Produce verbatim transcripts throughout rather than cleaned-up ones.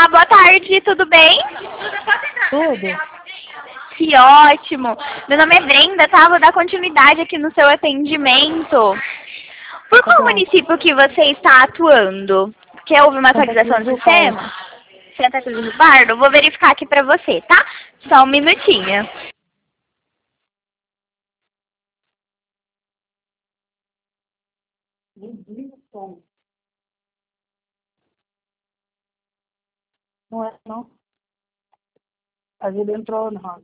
boa tarde, tudo bem? Tudo. Que ótimo. Meu nome é Brenda, tá? Vou dar continuidade aqui no seu atendimento. Por Tá qual bom. município que você está atuando? Quer houve uma Santa atualização Cruz do do sistema? Santa Cruz do Bardo? Vou verificar aqui pra você, tá? Só um minutinho. Val. Não é, não. A Júlia entrou não.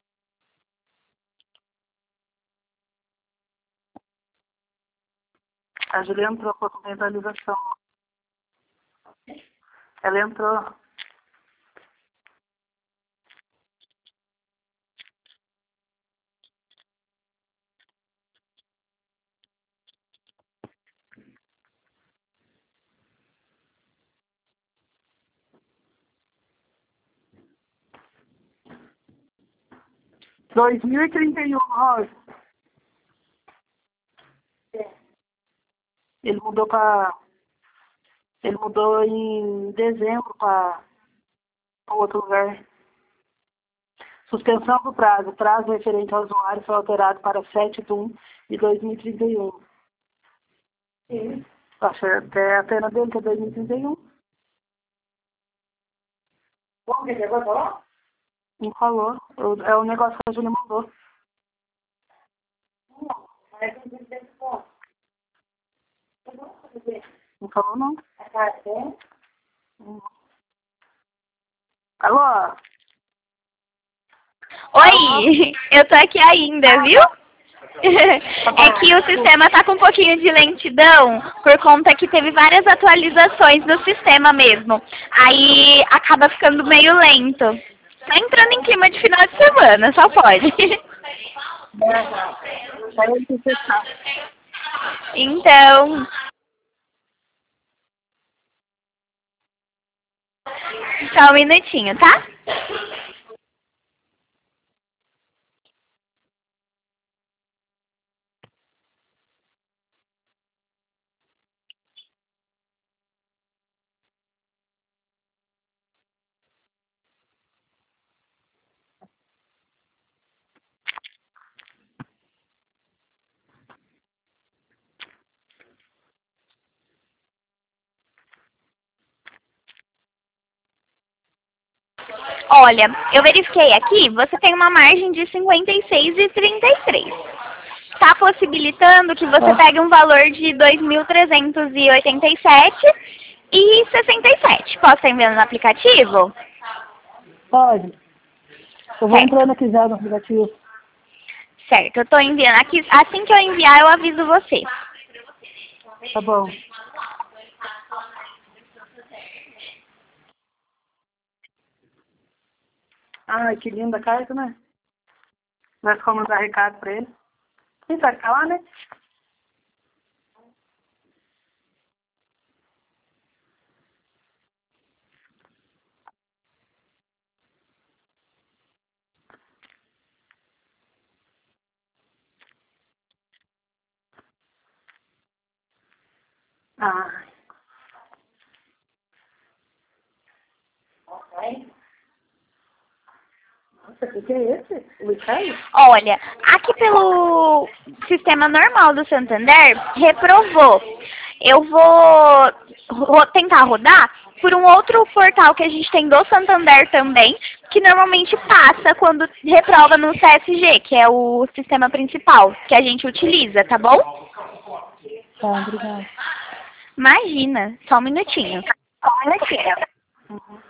A Júlia entrou com a atualização. Ela entrou. dois mil e trinta e um, Rosa. Ele mudou para... Ele mudou em dezembro para outro lugar. Suspensão do prazo. O prazo referente ao usuário foi alterado para sete de um de dois mil e trinta e um. Sim. Acho até a pena dele que é dois mil e trinta e um. Como que chegou a falar? Não falou. Eu- É o negócio que a Júlia mandou. Não, mas não tem tempo bom. Não falou, não. Hum. Alô? Oi, eu tô aqui ainda, viu? É que o sistema tá com um pouquinho de lentidão, por conta que teve várias atualizações no sistema mesmo. Aí acaba ficando meio lento. Tá entrando em clima de final de semana, só pode. Parece que você tá. Então, só um minutinho, tá? Olha, eu verifiquei aqui, você tem uma margem de cinquenta e seis e trinta e três. Está possibilitando que você pegue um valor de dois mil trezentos e oitenta e sete e sessenta e sete. Posso estar enviando no aplicativo? Pode. Eu vou Certo, entrando aqui já no aplicativo. certo. Eu estou enviando aqui. Assim que eu enviar, eu aviso você. Tá bom. Ai, que linda a carta, né? Nós vamos dar recado pra ele. Quem vai ficar lá, né? Ah. Nossa, o que é esse? O Ricardo? Olha, aqui pelo sistema normal do Santander, reprovou. Eu vou ro- tentar rodar por um outro portal que a gente tem do Santander também, que normalmente passa quando reprova no C S G, que é o sistema principal que a gente utiliza, tá bom? Tá, obrigada. Imagina, só um minutinho. Só um minutinho. Uhum.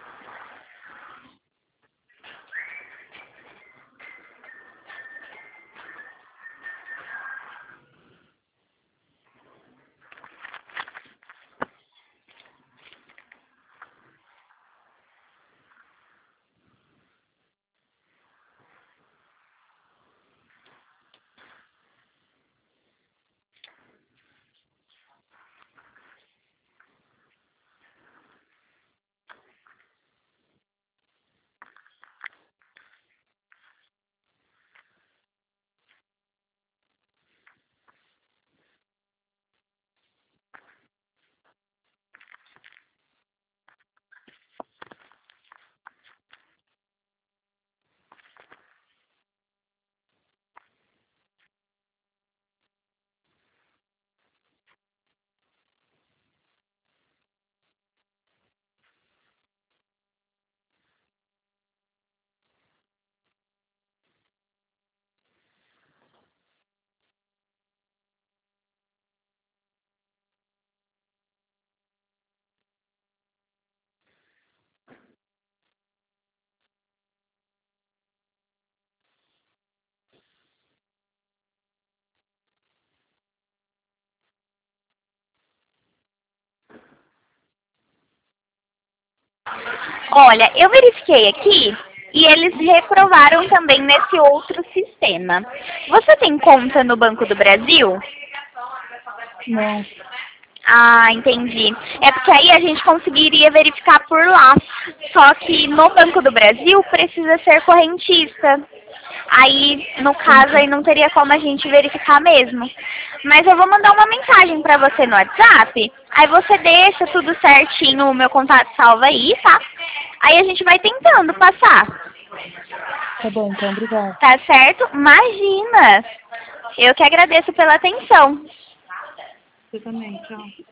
Olha, eu verifiquei aqui e eles reprovaram também nesse outro sistema. Você tem conta no Banco do Brasil? Não. Ah, entendi. É porque aí a gente conseguiria verificar por lá. Só que no Banco do Brasil precisa ser correntista. Aí, no caso, aí não teria como a gente verificar mesmo. Mas eu vou mandar uma mensagem pra você no WhatsApp. Aí você deixa tudo certinho, o meu contato salva aí, tá? Aí a gente vai tentando passar. Tá bom, então, obrigada. Tá certo? Imagina! Eu que agradeço pela atenção. Você também, tchau.